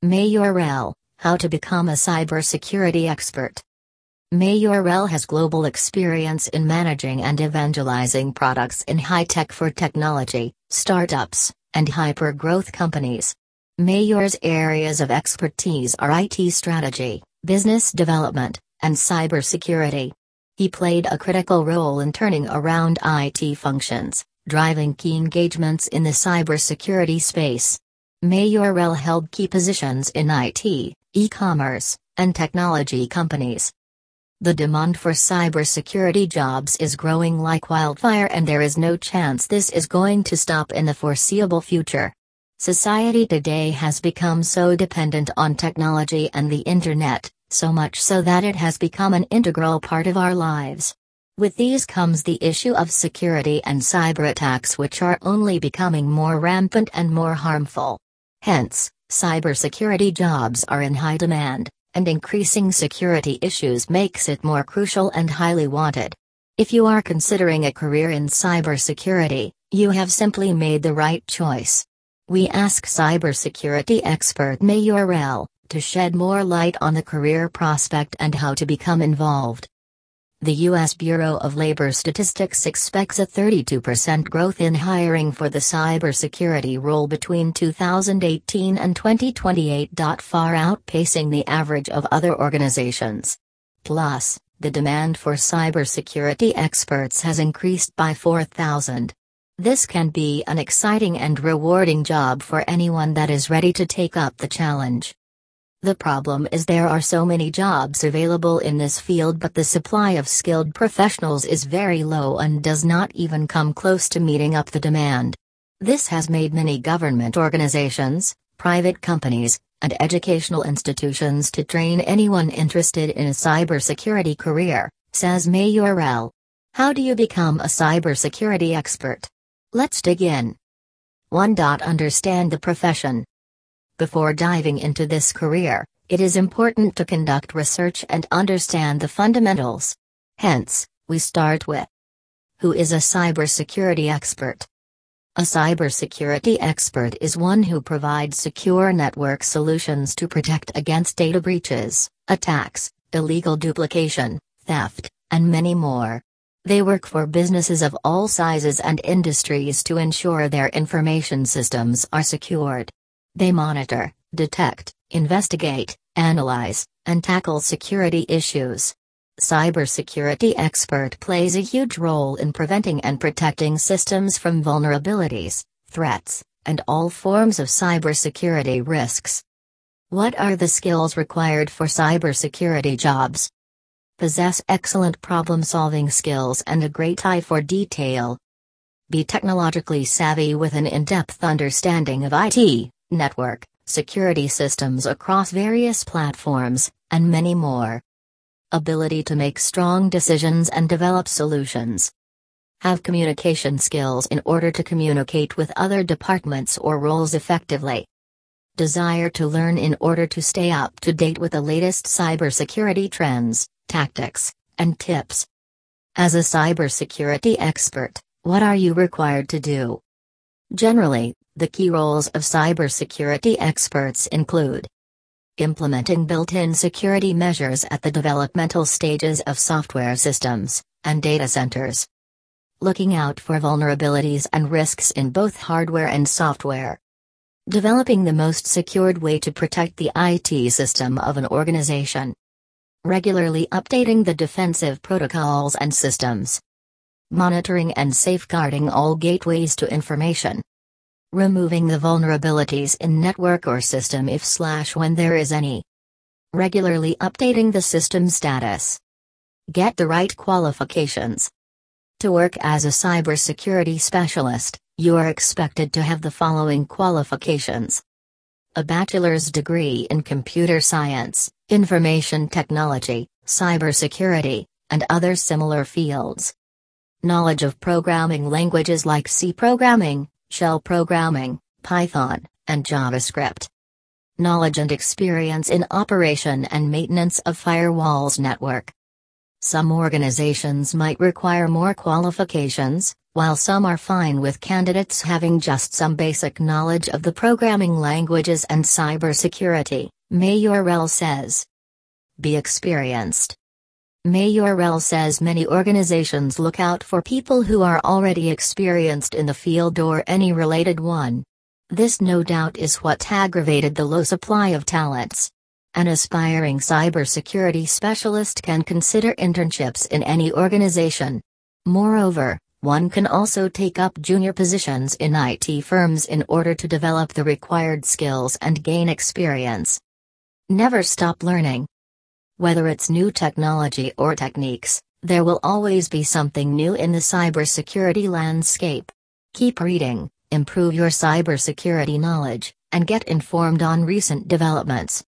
Mayorel, how to become a cybersecurity expert. Mayorel has global experience in managing and evangelizing products in high-tech for technology, startups, and hyper-growth companies. Mayor's areas of expertise are IT strategy, business development, and cybersecurity. He played a critical role in turning around IT functions, driving key engagements in the cybersecurity space. Mayorel held key positions in IT, e-commerce, and technology companies. The demand for cybersecurity jobs is growing like wildfire, and there is no chance this is going to stop in the foreseeable future. Society today has become so dependent on technology and the internet, so much so that it has become an integral part of our lives. With these comes the issue of security and cyber attacks, which are only becoming more rampant and more harmful. Hence, cybersecurity jobs are in high demand, and increasing security issues makes it more crucial and highly wanted. If you are considering a career in cybersecurity, you have simply made the right choice. We ask cybersecurity expert Mayorel to shed more light on the career prospect and how to become involved. The U.S. Bureau of Labor Statistics expects a 32% growth in hiring for the cybersecurity role between 2018 and 2028, far outpacing the average of other organizations. Plus, the demand for cybersecurity experts has increased by 4,000. This can be an exciting and rewarding job for anyone that is ready to take up the challenge. The problem is there are so many jobs available in this field, but the supply of skilled professionals is very low and does not even come close to meeting up the demand. This has made many government organizations, private companies, and educational institutions to train anyone interested in a cybersecurity career, says Mayorel. How do you become a cybersecurity expert? Let's dig in. 1. Understand the profession. Before diving into this career, it is important to conduct research and understand the fundamentals. Hence, we start with: who is a cybersecurity expert? A cybersecurity expert is one who provides secure network solutions to protect against data breaches, attacks, illegal duplication, theft, and many more. They work for businesses of all sizes and industries to ensure their information systems are secured. They monitor, detect, investigate, analyze, and tackle security issues. Cybersecurity expert plays a huge role in preventing and protecting systems from vulnerabilities, threats, and all forms of cybersecurity risks. What are the skills required for cybersecurity jobs? Possess excellent problem-solving skills and a great eye for detail. Be technologically savvy with an in-depth understanding of IT, network, security systems across various platforms, and many more. Ability to make strong decisions and develop solutions. Have communication skills in order to communicate with other departments or roles effectively. Desire to learn in order to stay up to date with the latest cybersecurity trends, tactics, and tips. As a cybersecurity expert, what are you required to do? Generally, the key roles of cybersecurity experts include: implementing built-in security measures at the developmental stages of software systems and data centers. Looking out for vulnerabilities and risks in both hardware and software. Developing the most secured way to protect the IT system of an organization. Regularly updating the defensive protocols and systems. Monitoring and safeguarding all gateways to information. Removing the vulnerabilities in network or system when there is any. Regularly updating the system status. Get the right qualifications. To work as a cybersecurity specialist, you are expected to have the following qualifications: a bachelor's degree in computer science, information technology, cybersecurity, and other similar fields. Knowledge of programming languages like C programming, Shell programming, Python, and JavaScript. Knowledge and experience in operation and maintenance of firewalls network. Some organizations might require more qualifications, While some are fine with candidates having just some basic knowledge of the programming languages and cybersecurity, Mayorel says. Be experienced. Mayorel says many organizations look out for people who are already experienced in the field or any related one. This no doubt is what aggravated the low supply of talents. An aspiring cybersecurity specialist can consider internships in any organization. Moreover, one can also take up junior positions in IT firms in order to develop the required skills and gain experience. Never stop learning. Whether it's new technology or techniques, there will always be something new in the cybersecurity landscape. Keep reading, improve your cybersecurity knowledge, and get informed on recent developments.